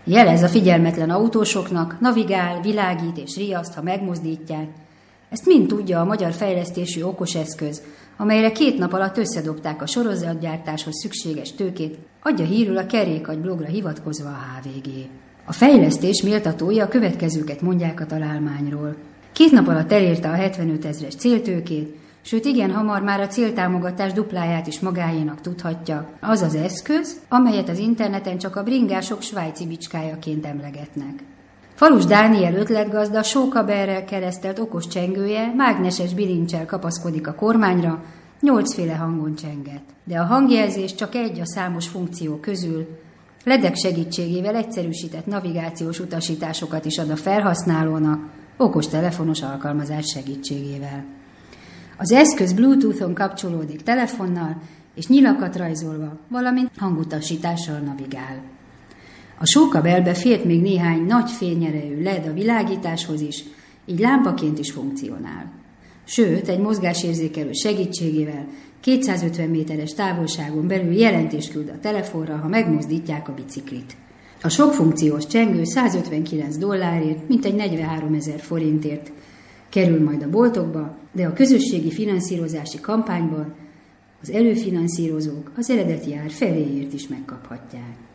Jelez a figyelmetlen autósoknak, navigál, világít és riaszt, ha megmozdítják. Ezt mind tudja a magyar fejlesztésű okos eszköz, amelyre 2 nap alatt összedobták a sorozatgyártáshoz szükséges tőkét, adja hírül a Kerékagy blogra hivatkozva a HVG. A fejlesztés méltatói a következőket mondják a találmányról. 2 nap alatt elérte a 75 000-es céltőkét, sőt igen hamar már a céltámogatás dupláját is magáénak tudhatja. Az az eszköz, amelyet az interneten csak a bringások svájci bicskájaként emlegetnek. Falus Dániel ötletgazda sókaberrel keresztelt okos csengője mágneses bilincsel kapaszkodik a kormányra, 8 féle hangon csenget. De a hangjelzés csak egy a számos funkció közül, ledek segítségével egyszerűsített navigációs utasításokat is ad a felhasználónak, okostelefonos alkalmazás segítségével. Az eszköz Bluetooth-on kapcsolódik telefonnal, és nyilakat rajzolva, valamint hangutasítással navigál. A sókabelbe fért még néhány nagy fényerejű LED a világításhoz is, így lámpaként is funkcionál. Sőt, egy mozgásérzékelő segítségével 250 méteres távolságon belül jelentést küld a telefonra, ha megmozdítják a biciklit. A sokfunkciós csengő $159, mintegy 43 000 forintért kerül majd a boltokba, de a közösségi finanszírozási kampányban az előfinanszírozók az eredeti ár feléért is megkaphatják.